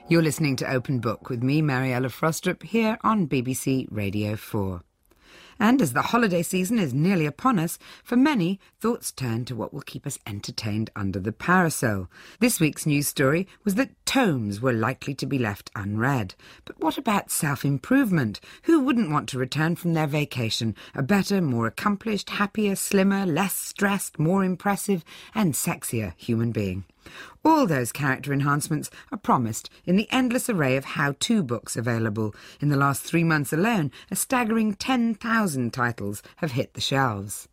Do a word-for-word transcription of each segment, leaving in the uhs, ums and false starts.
You're listening to Open Book with me, Mariella Frostrup, here on B B C Radio four. And as the holiday season is nearly upon us, for many, thoughts turn to what will keep us entertained under the parasol. This week's news story was that tomes were likely to be left unread. But what about self-improvement? Who wouldn't want to return from their vacation a better, more accomplished, happier, slimmer, less stressed, more impressive and sexier human being? All those character enhancements are promised in the endless array of how-to books available. In the last three months alone, a staggering ten thousand titles have hit the shelves.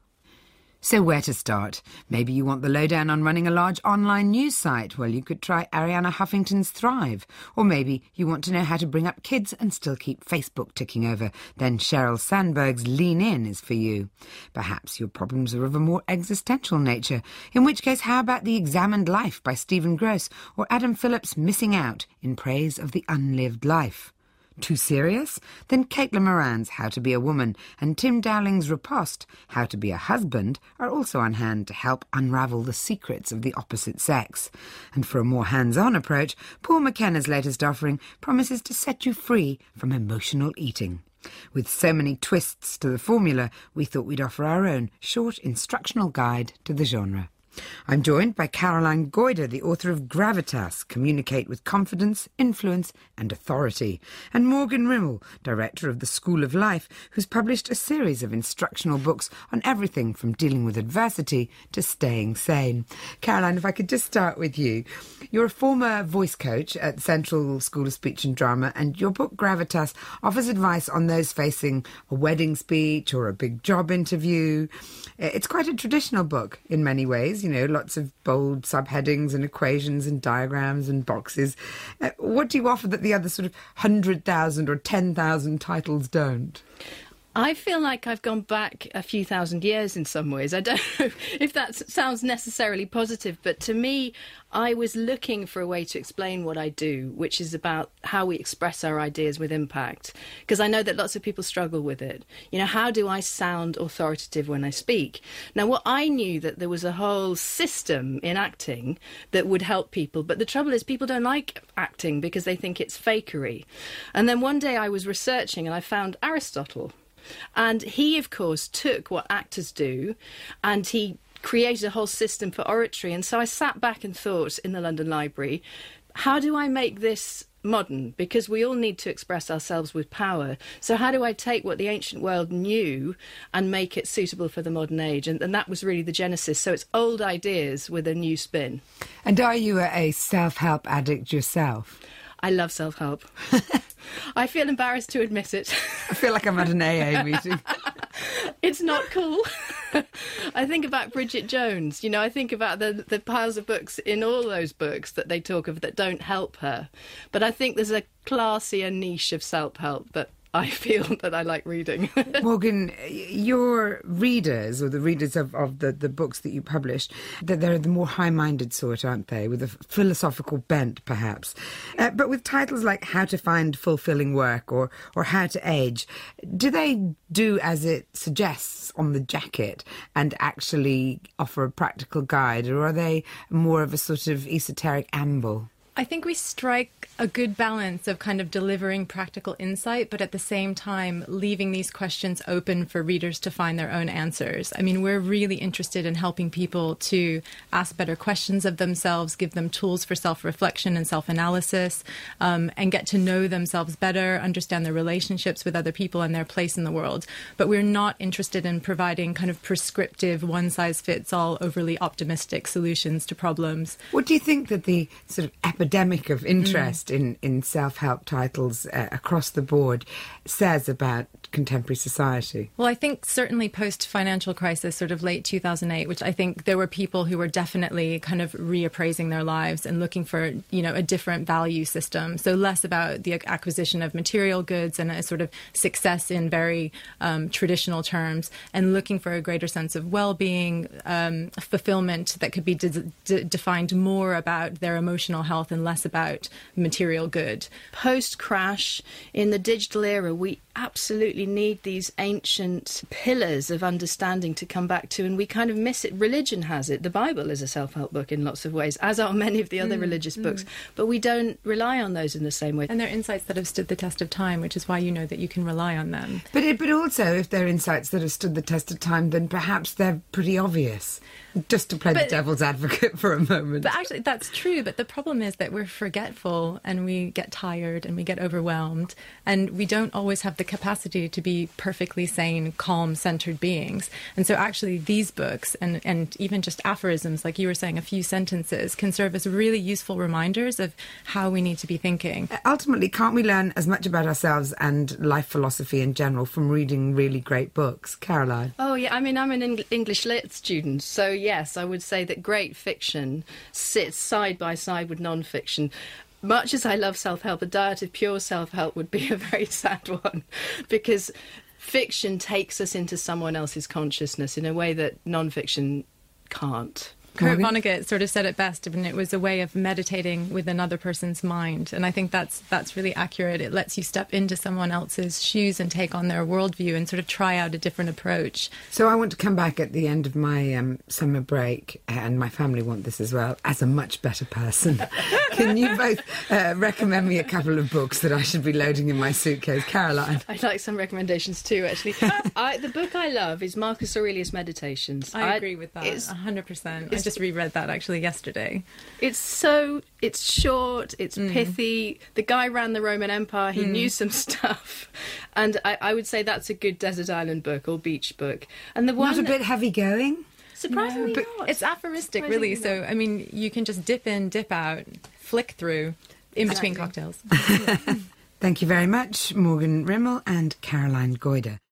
So where to start? Maybe you want the lowdown on running a large online news site. Well, you could try Arianna Huffington's Thrive. Or maybe you want to know how to bring up kids and still keep Facebook ticking over. Then Sheryl Sandberg's Lean In is for you. Perhaps your problems are of a more existential nature. In which case, how about The Examined Life by Stephen Gross or Adam Phillips' Missing Out in Praise of the Unlived Life? Too serious? Then Caitlin Moran's How to Be a Woman and Tim Dowling's Riposte, How to Be a Husband, are also on hand to help unravel the secrets of the opposite sex. And for a more hands-on approach, Paul McKenna's latest offering promises to set you free from emotional eating. With so many twists to the formula, we thought we'd offer our own short instructional guide to the genre. I'm joined by Caroline Goyder, the author of Gravitas, Communicate with Confidence, Influence and Authority, and Morgan Rimmel, director of the School of Life, who's published a series of instructional books on everything from dealing with adversity to staying sane. Caroline, if I could just start with you. You're a former voice coach at Central School of Speech and Drama, and your book Gravitas offers advice on those facing a wedding speech or a big job interview. It's quite a traditional book in many ways. You know, lots of bold subheadings and equations and diagrams and boxes. Uh, what do you offer that the other sort of one hundred thousand or ten thousand titles don't? I feel like I've gone back a few thousand years in some ways. I don't know if that sounds necessarily positive, but to me, I was looking for a way to explain what I do, which is about how we express our ideas with impact. Because I know that lots of people struggle with it. You know, how do I sound authoritative when I speak? Now, what I knew that there was a whole system in acting that would help people. But the trouble is people don't like acting because they think it's fakery. And then one day I was researching and I found Aristotle. And he, of course, took what actors do and he created a whole system for oratory. And so I sat back and thought in the London Library, how do I make this modern? Because we all need to express ourselves with power. So how do I take what the ancient world knew and make it suitable for the modern age? And, and that was really the genesis. So it's old ideas with a new spin. And are you a self-help addict yourself? I love self-help. I feel embarrassed to admit it. I feel like I'm at an A A meeting. It's not cool. I think about Bridget Jones. You know, I think about the, the piles of books in all those books that they talk of that don't help her. But I think there's a classier niche of self-help that I feel that I like reading. Morgan, your readers, or the readers of, of the, the books that you published, that they're the more high-minded sort, aren't they, with a philosophical bent, perhaps. Uh, but with titles like How to Find Fulfilling Work or, or How to Age, do they do as it suggests on the jacket and actually offer a practical guide, or are they more of a sort of esoteric amble? I think we strike a good balance of kind of delivering practical insight, but at the same time leaving these questions open for readers to find their own answers. I mean, we're really interested in helping people to ask better questions of themselves, give them tools for self-reflection and self-analysis, um, and get to know themselves better, understand their relationships with other people and their place in the world. But we're not interested in providing kind of prescriptive, one-size-fits-all, overly optimistic solutions to problems. What do you think that the sort of epidemic of interest mm. in, in self-help titles uh, across the board says about contemporary society? Well, I think certainly post-financial crisis, sort of late two thousand eight, which I think there were people who were definitely kind of reappraising their lives and looking for, you know, a different value system. So less about the acquisition of material goods and a sort of success in very um, traditional terms, and looking for a greater sense of well-being, um, fulfillment that could be de- de- defined more about their emotional health and less about material good. Post-crash, in the digital era, we absolutely need these ancient pillars of understanding to come back to, and we kind of miss it. Religion has it. The Bible is a self-help book in lots of ways, as are many of the other mm, religious mm. books, but we don't rely on those in the same way. And they're insights that have stood the test of time, which is why you know that you can rely on them. But it, but also, if they're insights that have stood the test of time, then perhaps they're pretty obvious. Just to play but, the devil's advocate for a moment. But actually, that's true. But the problem is that we're forgetful and we get tired and we get overwhelmed, and we don't always have the capacity to be perfectly sane, calm, centered beings. And so actually these books and, and even just aphorisms, like you were saying, a few sentences, can serve as really useful reminders of how we need to be thinking. Ultimately, can't we learn as much about ourselves and life philosophy in general from reading really great books? Caroline? Oh, yeah. I mean, I'm an Eng- English lit student, so yes, I would say that great fiction sits side by side with non-fiction. Much as I love self-help, a diet of pure self-help would be a very sad one, because fiction takes us into someone else's consciousness in a way that non-fiction can't. Kurt Vonnegut sort of said it best, and it was a way of meditating with another person's mind. And I think that's that's really accurate. It lets you step into someone else's shoes and take on their worldview and sort of try out a different approach. So I want to come back at the end of my um, summer break, and my family want this as well, as a much better person. Can you both uh, recommend me a couple of books that I should be loading in my suitcase? Caroline? I'd like some recommendations too, actually. I, the book I love is Marcus Aurelius' Meditations. I, I agree with that, one hundred percent. I just reread that actually yesterday. It's so, it's short, it's mm. pithy. The guy ran the Roman Empire, he mm. knew some stuff. And I, I would say that's a good desert island book or beach book. And the one Not a bit heavy going? Surprisingly no, not. It's aphoristic, really. Not. So, I mean, you can just dip in, dip out, flick through in exactly. between cocktails. Thank you very much, Morgan Rimmel and Caroline Goyder.